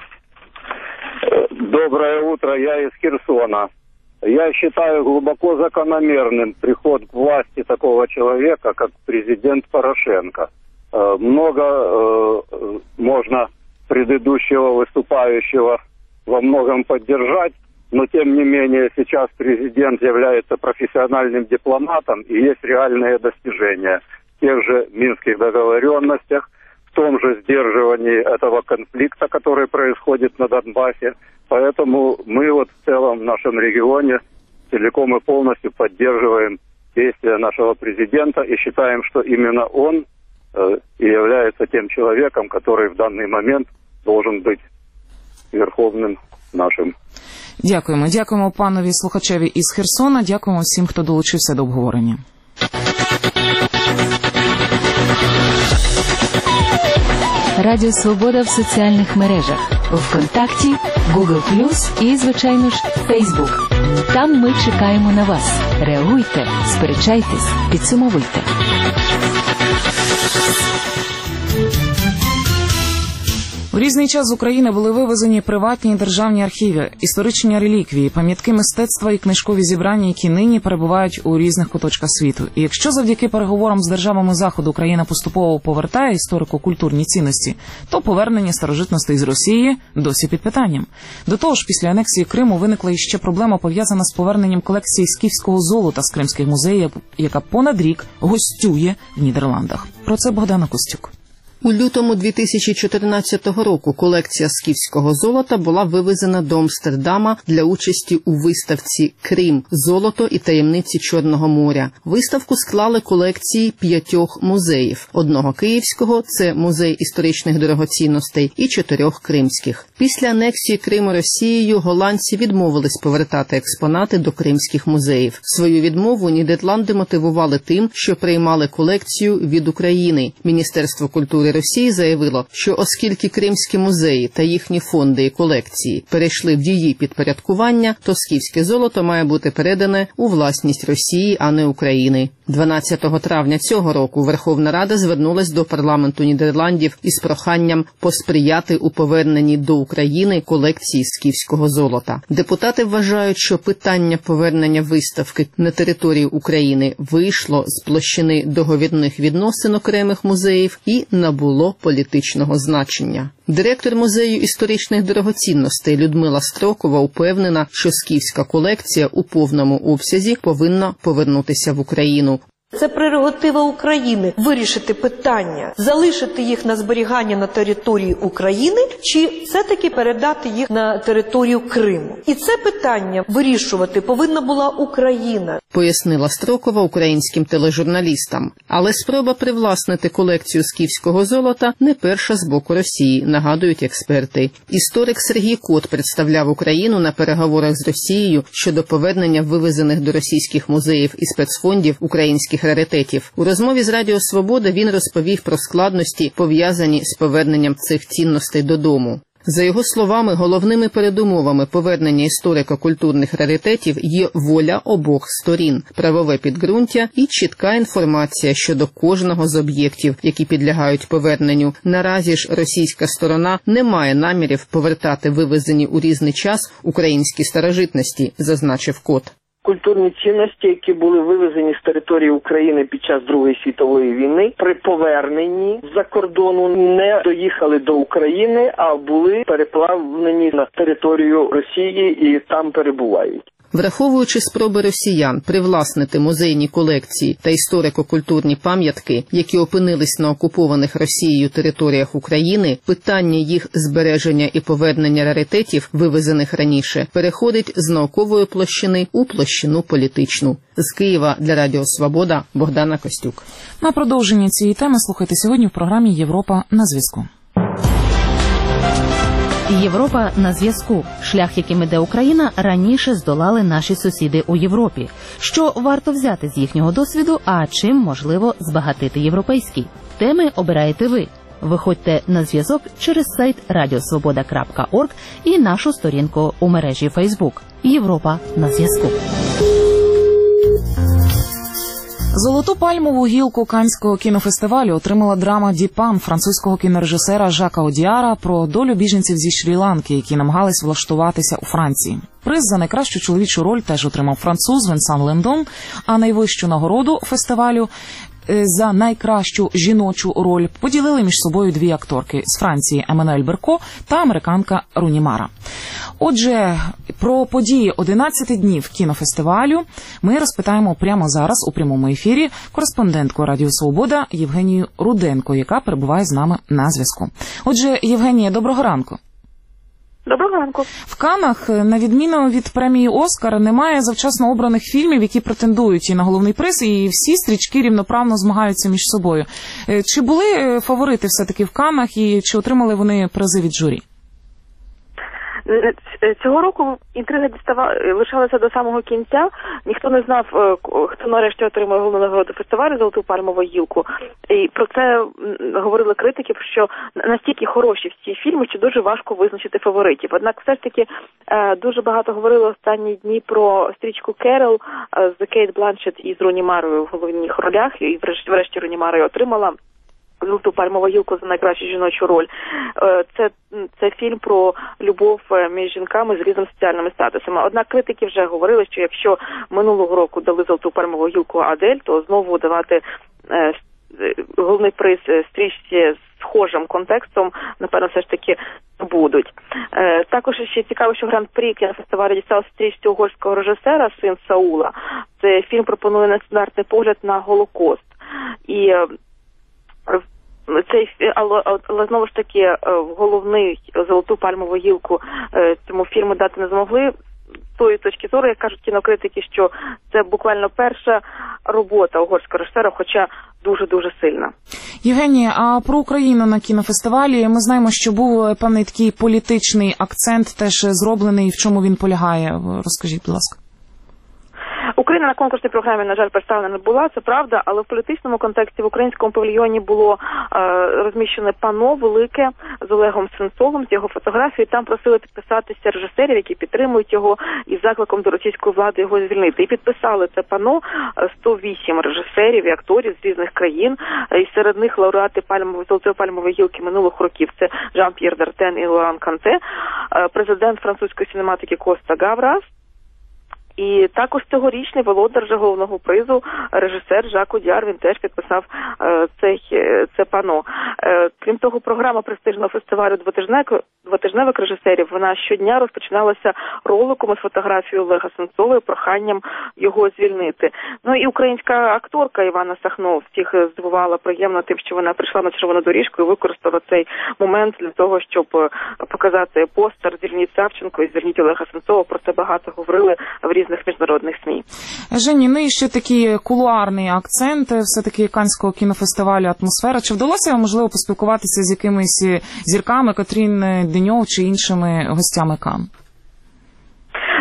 Доброе утро, я из Херсона. Я считаю глубоко закономерным приход к власти такого человека, как президент Порошенко. Много можно предыдущего выступающего во многом поддержать, но тем не менее сейчас президент является профессиональным дипломатом и есть реальные достижения в тех же минских договоренностях, в том же сдерживании этого конфликта, который происходит на Донбассе. Поэтому мы вот в целом в нашем регионе целиком и полностью поддерживаем действия нашего президента и считаем, что именно он э, и является тем человеком, который в данный момент должен быть верховным нашим. Дякуємо. Дякуємо панові слухачеві із Херсона. Дякуємо всім, хто долучився до обговорення. Радіо Свобода в соціальних мережах. ВКонтакті, Google плюс і, звичайно ж, Facebook. Там ми чекаємо на вас. Реагуйте, сперечайтесь, підсумовуйте. У різний час з України були вивезені приватні і державні архіви, історичні реліквії, пам'ятки мистецтва і книжкові зібрання, які нині перебувають у різних куточках світу. І якщо завдяки переговорам з державами Заходу Україна поступово повертає історико-культурні цінності, то повернення старожитностей з Росії досі під питанням. До того ж, після анексії Криму виникла іще проблема, пов'язана з поверненням колекції скіфського золота з кримських музеїв, яка понад рік гостює в Нідерландах. Про це Богдана Костюк. У лютому дві тисячі чотирнадцятого року колекція скіфського золота була вивезена до Амстердама для участі у виставці «Крим. Золото і таємниці Чорного моря». Виставку склали колекції п'ятьох музеїв. Одного київського – це музей історичних дорогоцінностей, і чотирьох кримських. Після анексії Криму Росією голландці відмовились повертати експонати до кримських музеїв. Свою відмову Нідерланди мотивували тим, що приймали колекцію від України. Міністерство культури Росії заявило, що оскільки кримські музеї та їхні фонди і колекції перейшли в її підпорядкування, то скіфське золото має бути передане у власність Росії, а не України. дванадцятого травня цього року Верховна Рада звернулась до парламенту Нідерландів із проханням посприяти у поверненні до України колекції скіфського золота. Депутати вважають, що питання повернення виставки на території України вийшло з площини договірних відносин окремих музеїв і набуло політичного значення. Директор музею історичних дорогоцінностей Людмила Строкова упевнена, що скіфська колекція у повному обсязі повинна повернутися в Україну. Це прерогатива України – вирішити питання, залишити їх на зберігання на території України чи все-таки передати їх на територію Криму. І це питання вирішувати повинна була Україна. Пояснила Строкова українським тележурналістам. Але спроба привласнити колекцію скіфського золота не перша з боку Росії, нагадують експерти. Історик Сергій Кот представляв Україну на переговорах з Росією щодо повернення вивезених до російських музеїв і спецфондів українських раритетів. У розмові з Радіо Свобода він розповів про складності, пов'язані з поверненням цих цінностей додому. За його словами, головними передумовами повернення історико-культурних раритетів є воля обох сторін, правове підґрунтя і чітка інформація щодо кожного з об'єктів, які підлягають поверненню. Наразі ж російська сторона не має намірів повертати вивезені у різний час українські старожитності, зазначив Кот. Культурні цінності, які були вивезені з території України під час Другої світової війни, при поверненні з-за кордону не доїхали до України, а були переплавлені на територію Росії і там перебувають. Враховуючи спроби росіян привласнити музейні колекції та історико-культурні пам'ятки, які опинились на окупованих Росією територіях України, питання їх збереження і повернення раритетів, вивезених раніше, переходить з наукової площини у площину політичну. З Києва для Радіо Свобода Богдана Костюк. На продовження цієї теми слухайте сьогодні в програмі «Європа на зв'язку». Європа на зв'язку. Шлях, яким іде Україна, раніше здолали наші сусіди у Європі. Що варто взяти з їхнього досвіду, а чим можливо збагатити європейський? Теми обираєте ви. Виходьте на зв'язок через сайт радіосвобода крапка орг і нашу сторінку у мережі Фейсбук. Європа на зв'язку. Золоту пальмову гілку Каннського кінофестивалю отримала драма «Діпан» французького кінорежисера Жака Одіара про долю біженців зі Шрі-Ланки, які намагались влаштуватися у Франції. Приз за найкращу чоловічу роль теж отримав француз Венсан Лендон, а найвищу нагороду фестивалю за найкращу жіночу роль поділили між собою дві акторки з Франції Еммануель Берко та американка Руні Мара. Отже, про події одинадцяти днів кінофестивалю ми розпитаємо прямо зараз у прямому ефірі кореспондентку Радіо Свобода Євгенію Руденко, яка перебуває з нами на зв'язку. Отже, Євгенія, доброго ранку. Доброго ранку. В Каннах, на відміну від премії «Оскар», немає завчасно обраних фільмів, які претендують і на головний приз, і всі стрічки рівноправно змагаються між собою. Чи були фаворити все-таки в Каннах і чи отримали вони призи від журі? Цього року інтрига дістава лишалася до самого кінця. Ніхто не знав, хто нарешті отримає головну нагороду фестивалю «Золоту пальмову гілку». І про це говорили критики, що настільки хороші всі фільми, що дуже важко визначити фаворитів. Однак все ж таки дуже багато говорили останні дні про стрічку «Керол» з Кейт Бланшетт і з Руні Марою в головних ролях. І врешті Руні Мара отримала «Золоту пальмову гілку» за найкращу жіночу роль. Це, це фільм про любов між жінками з різними соціальними статусами. Однак критики вже говорили, що якщо минулого року дали «Золоту пальмову гілку» Адель, то знову давати е, головний приз стрічці з схожим контекстом, напевно, все ж таки будуть. Е, також ще цікаво, що гран-прі кінофестивалю дістався стрічці угорського режисера «Син Саула». Це фільм пропонує нестандартний погляд на Голокост. І Цей, але, але знову ж таки головний «Золоту пальмову гілку» цьому фільму дати не змогли. З тої точки зору, як кажуть кінокритики, що це буквально перша робота угорського режисера, хоча дуже-дуже сильна. Євгенія, а про Україну на кінофестивалі ми знаємо, що був певний такий політичний акцент теж зроблений. В чому він полягає? Розкажіть, будь ласка. Україна на конкурсній програмі, на жаль, представлена не була, це правда, але в політичному контексті в українському павільйоні було е, розміщене панно велике з Олегом Сенцовим, з його фотографією. Там просили підписатися режисерів, які підтримують його, із закликом до російської влади його звільнити. І підписали це панно сто вісім режисерів і акторів з різних країн, і серед них лауреати пальмової, «Золотої пальмової гілки» минулих років. Це Жан-П'єр Д'Артен і Лоран Канте, президент французької синематики Коста Гаврас, і також цьогорічний володар же головного призу, режисер Жак Одіар, він теж підписав е, цей, це панно. Е, крім того, програма престижного фестивалю «Двотижневик режисерів», вона щодня розпочиналася роликом із фотографією Олега Сенцова і проханням його звільнити. Ну і українська акторка Івана Сахно всіх здивувала приємно тим, що вона прийшла на червону доріжку і використала цей момент для того, щоб показати постер «Звільніть Савченко» і «Звільніть Олега Сенцова». Про це багато говорили в різних міжнародних СМІ. Жені, ну і ще такий кулуарний акцент все-таки Каннського кінофестивалю «Атмосфера». Чи вдалося, можливо, поспілкуватися з якимись зірками, Катрін Деньов чи іншими гостями Канн?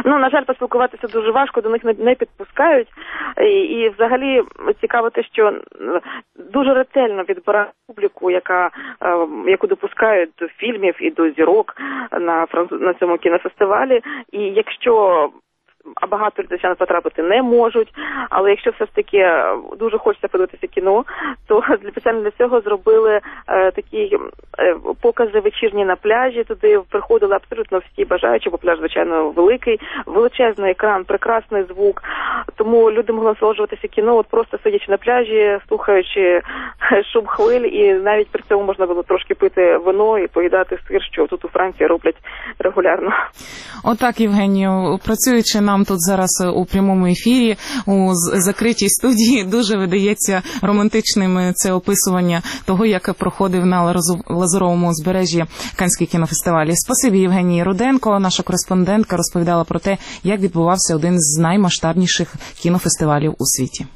Ну, на жаль, поспілкуватися дуже важко, до них не, не підпускають. І, і взагалі цікаво те, що дуже ретельно відбирають публіку, яка, яку допускають до фільмів і до зірок на, на цьому кінофестивалі. І якщо а багато людей потрапити не можуть, але якщо все ж таки дуже хочеться подивитися кіно, то спеціально для цього зробили е, такі е, покази вечірні на пляжі, туди приходили абсолютно всі бажаючі, бо пляж, звичайно, великий, величезний екран, прекрасний звук, тому люди могли насолоджуватися кіно, от просто сидячи на пляжі, слухаючи шум хвиль, і навіть при цьому можна було трошки пити вино і поїдати сир, що тут у Франції роблять регулярно. Отак, Євгенію, працюючи на нам тут зараз у прямому ефірі, у закритій студії, дуже видається романтичним це описування того, як проходив на Лазуровому узбережжі Каннський кінофестиваль. Спасибі, Євгенії Руденко, наша кореспондентка, розповідала про те, як відбувався один з наймасштабніших кінофестивалів у світі.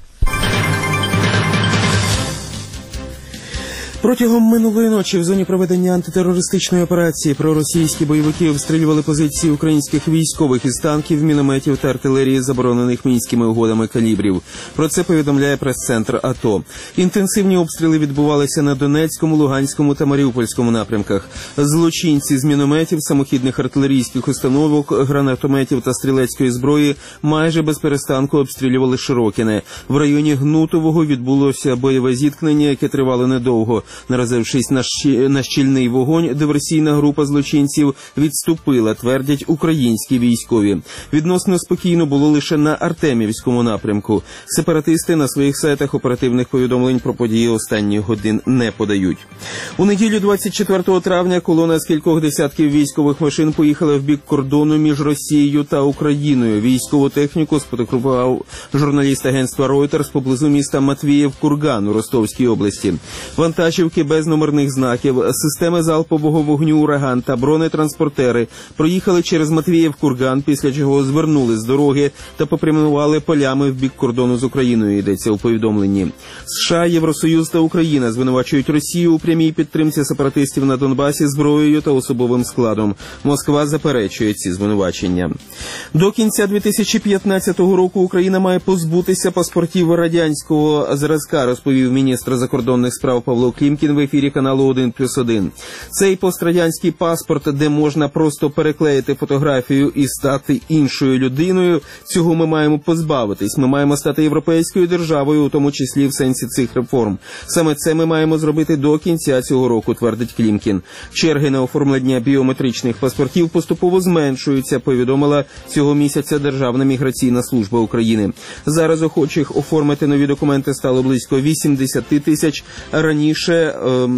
Протягом минулої ночі в зоні проведення антитерористичної операції проросійські бойовики обстрілювали позиції українських військових із танків, мінометів та артилерії, заборонених Мінськими угодами калібрів. Про це повідомляє прес-центр АТО. Інтенсивні обстріли відбувалися на Донецькому, Луганському та Маріупольському напрямках. Злочинці з мінометів, самохідних артилерійських установок, гранатометів та стрілецької зброї майже без перестанку обстрілювали Широкине. В районі Гнутового відбулося бойове зіткнення, яке тривало недовго. Наразившись на, щ... на щільний вогонь, диверсійна група злочинців відступила, твердять українські військові. Відносно спокійно було лише на Артемівському напрямку. Сепаратисти на своїх сайтах оперативних повідомлень про події останніх годин не подають. У неділю двадцять четвертого травня колона з кількох десятків військових машин поїхала в бік кордону між Росією та Україною. Військову техніку сфотографував журналіст агентства Reuters поблизу міста Матвіїв-Курган у Ростовській області. Вантажівки без номерних знаків, системи залпового вогню «Ураган» та бронетранспортери проїхали через Матвіїв-Курган, після чого звернули з дороги та попрямували полями в бік кордону з Україною, йдеться у повідомленні. США, Євросоюз та Україна звинувачують Росію у прямій підтримці сепаратистів на Донбасі зброєю та особовим складом. Москва заперечує ці звинувачення. До кінця дві тисячі п'ятнадцятого року Україна має позбутися паспортів радянського зразка, розповів міністр закордонних справ Павло Клімкін в ефірі каналу один плюс один. Цей пострадянський паспорт, де можна просто переклеїти фотографію і стати іншою людиною, цього ми маємо позбавитись. Ми маємо стати європейською державою, у тому числі в сенсі цих реформ. Саме це ми маємо зробити до кінця цього року, твердить Клімкін. Черги на оформлення біометричних паспортів поступово зменшуються, повідомила цього місяця Державна міграційна служба України. Зараз охочих оформити нові документи стало близько вісімдесят тисяч. Раніше е,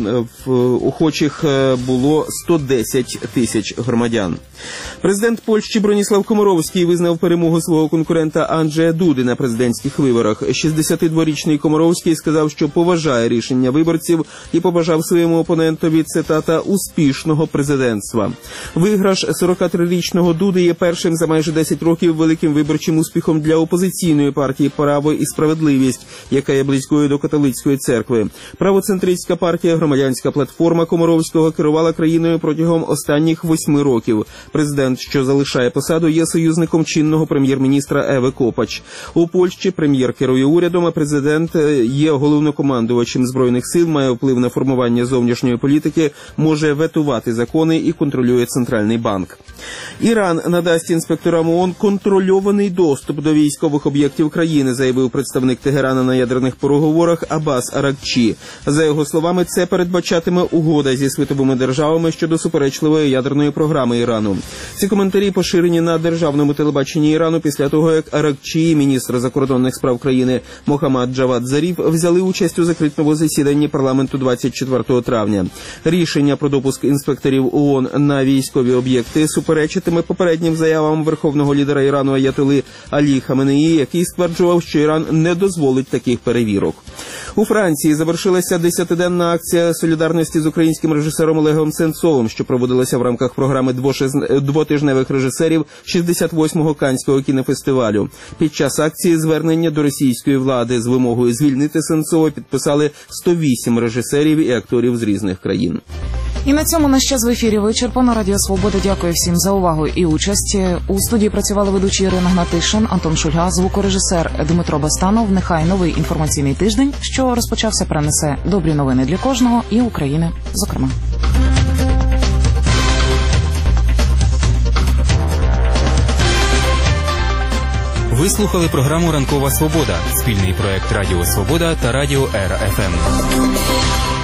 в охочих було сто десять тисяч громадян. Президент Польщі Броніслав Комаровський визнав перемогу свого конкурента Анджея Дуди на президентських виборах. шістдесятидворічний Комаровський сказав, що поважає рішення виборців і побажав своєму опонентові, цитата, «успішного президентства». Виграш сорокатрирічного Дуди є першим за майже десять років великим виборчим успіхом для опозиційної партії «Право і справедливість», яка є близькою до католицької церкви. Правоцентристська партія «Громадянська платформа» Комаровського керувала країною протягом останніх восьми років. Президент, що залишає посаду, є союзником чинного прем'єр-міністра Еви Копач. У Польщі прем'єр керує урядом, а президент є головнокомандувачем Збройних сил, має вплив на формування зовнішньої політики, може ветувати закони і контролює Центральний банк. Іран надасть інспекторам ООН контрольований доступ до військових об'єктів країни, заявив представник Тегерана на ядерних переговорах Аббас Аракчі. За його словами, це передбачатиме угода зі світовими державами щодо суперечливої ядерної програми Ірану. Ці коментарі поширені на державному телебаченні Ірану після того, як Аракчі, міністр закордонних справ країни Мохаммад Джавад Заріф, взяли участь у закритому засіданні парламенту двадцять четвертого травня. Рішення про допуск інспекторів ООН на військові об'єкти суперечитиме попереднім заявам верховного лідера Ірану Аятоли Алі Хаменеї, який стверджував, що Іран не дозволить таких перевірок. У Франції завершилася десятиденна акція солідарності з українським режисером Олегом Сенцовим, що проводилася в рамках програми двотижневих режисерів шістдесят восьмого Каннського кінофестивалю. Під час акції звернення до російської влади з вимогою звільнити Сенцова підписали сто вісім режисерів і акторів з різних країн. І на цьому наш час в ефірі вичерпано. Радіо Свобода дякує всім за увагу і участь. У студії працювали ведучі Ірина Гнатишин, Антон Шульга, звукорежисер Дмитро Бастанов. Нехай новий інформаційний тиждень, що розпочався, принесе добрі новини для кожного і України, зокрема. Ви слухали програму «Ранкова Свобода» – спільний проект Радіо Свобода та Радіо Ера еф ем.